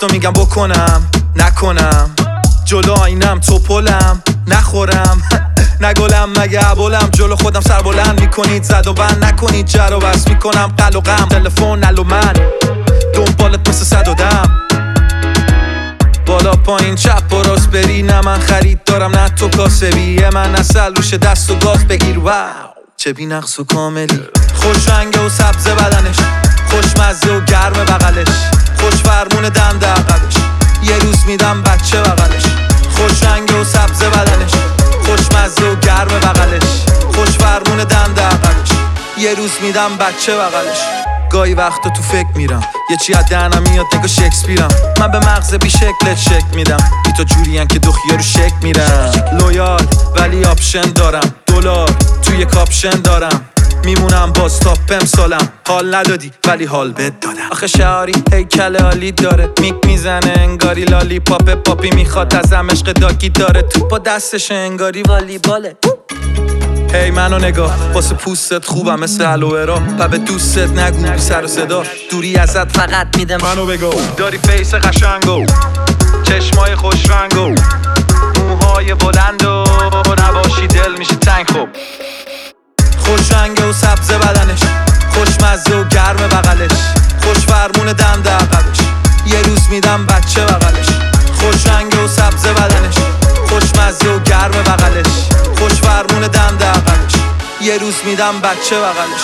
وقتا میگم بکنم نکنم، جلو آینم توپلم نخورم نگلم مگه عبالم، جلو خودم سر بلند میکنید زد و بند نکنید، جر و بس میکنم قل و غم، تلفن نل و من دنبالت مثل صد و دم، بالا پایین چپ و راست بری، نه من خرید دارم نه تو کاسبی، من اصل روش دست و گاز بگیر، واو چه بی نقص و کاملی، خوش رنگه و سبز بدنش، خوشمزه و گرم بغلش، خوش فرمون دنده عقبش، یه روز میدم بچه بغلش، خوش رنگه و سبز بدنش، خوشمزه و گرم بغلش، خوش فرمون دنده عقبش، یه روز میدم بچه بغلش. گاهی وقتا تو فکر میرم یه چی از دهنم میاد نگاه شکسپیرم، من به مغز بی شکلت شک میدم، بی تو جورین که دو خیارو شک میرم، لویال ولی آپشن دارم، دلار توی کاپشن دارم، میمونم باز تا امسالم، حال ندادی ولی حال بد دادم، آخه شعاری هیکل عالی داره، میک میزنه انگاری لالی پاپ، پاپی میخواد ازم عشق داگی داره، تو با دستش انگاری والی باله، هی منو نگاه واسه پوستت خوبم مثل الوئرا، و به دوستت نگو بی سر و صدا، دوری ازت فقط میده منو بگو، داری فیس قشنگو چشمای خوش رنگو موهای بلند و نباشی دل میشه تنگ، خوب خوش رنگه و سبز بدنش، خوشمزه و گرم بغلش، خوش فرمون دنده عقبش، یه روز میدم بچه بغلش، خوش رنگه و سبز بدنش، خوشمزه و گرم بغلش، خوش فرمون دنده عقبش، یه روز میدم بچه بغلش.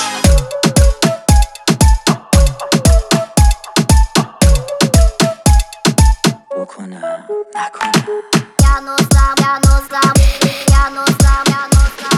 بکنم نکنم